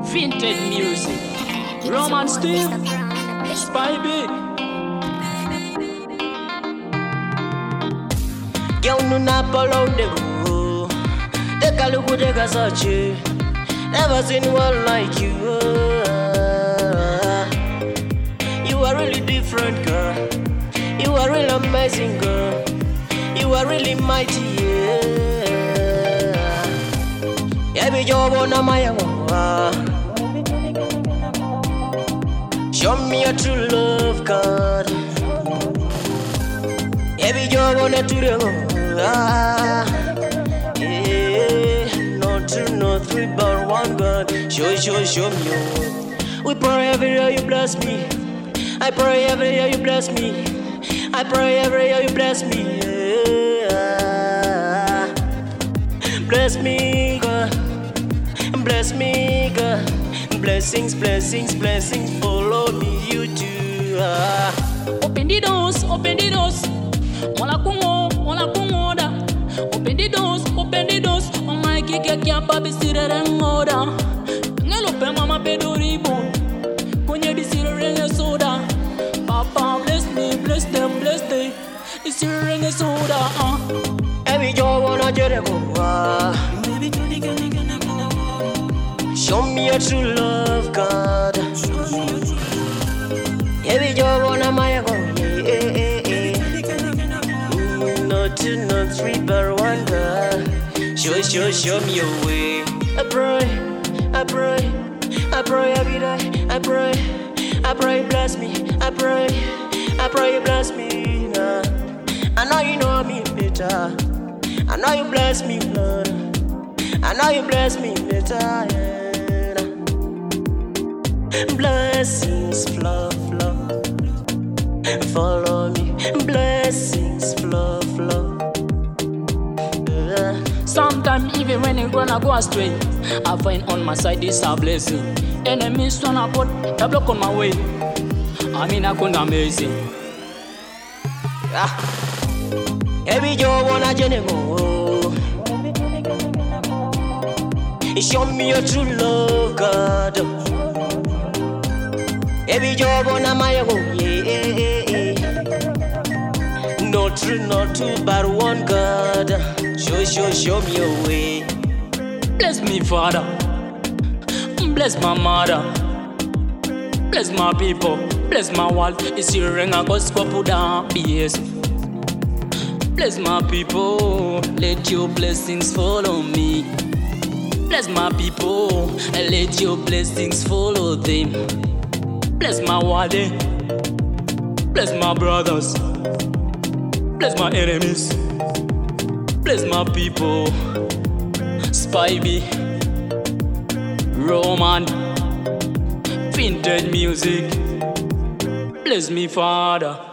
Vintage music. Roman Steve. Spivey. Girl, no napolo de go. The Kaluku de Gasachi. Never seen one like you. You are really different, girl. You are really amazing, girl. You are really mighty, yeah. Every job on a Maya. Show me your true love, God. Every job on a tour. Yeah, no two, no three, but one God. Show me your love. We pray every day you bless me. I pray every day you bless me. I pray every day you bless me. Yeah. Bless me, God. Bless me, God. Blessings, blessings, blessings follow me, you too. Open the doors, open the doors. Mola kungo da. Open the doors, open the doors. Oh my kike kia babi sire rengoda. Ngelo pe mama pedoribo. Kunye di sire renge soda. Papa bless me, bless them, bless them. Di sire renge soda. Every job on a Jericho. Show me your true love, God. Every job on a Maya go. No two, no three, but one God. Show me your way. I pray every day. I pray, bless me. I pray, bless me. Nah. I know you know me better. I know you bless me, Lord. I know you bless me better. Yeah. Blessings flow, follow me. Blessings flow. Sometimes even when you gonna go astray, I find on my side this a blessing. Enemies wanna put a block on my way. I mean I couldn't amazing. Every job on a Jennifer. Show me your true love, God. Every job on a Maya go, yeah. No true, not two, but one God. Show me your way. Bless me, Father. Bless my mother. Bless my people. Bless my world. It's your ring, I go scope down. Yes. Bless my people. Let your blessings follow me. Bless my people. And let your blessings follow them. Bless my world. Bless my brothers. Bless my enemies. Bless my people. Spivey, Roman, Vintage music. Bless me, Father.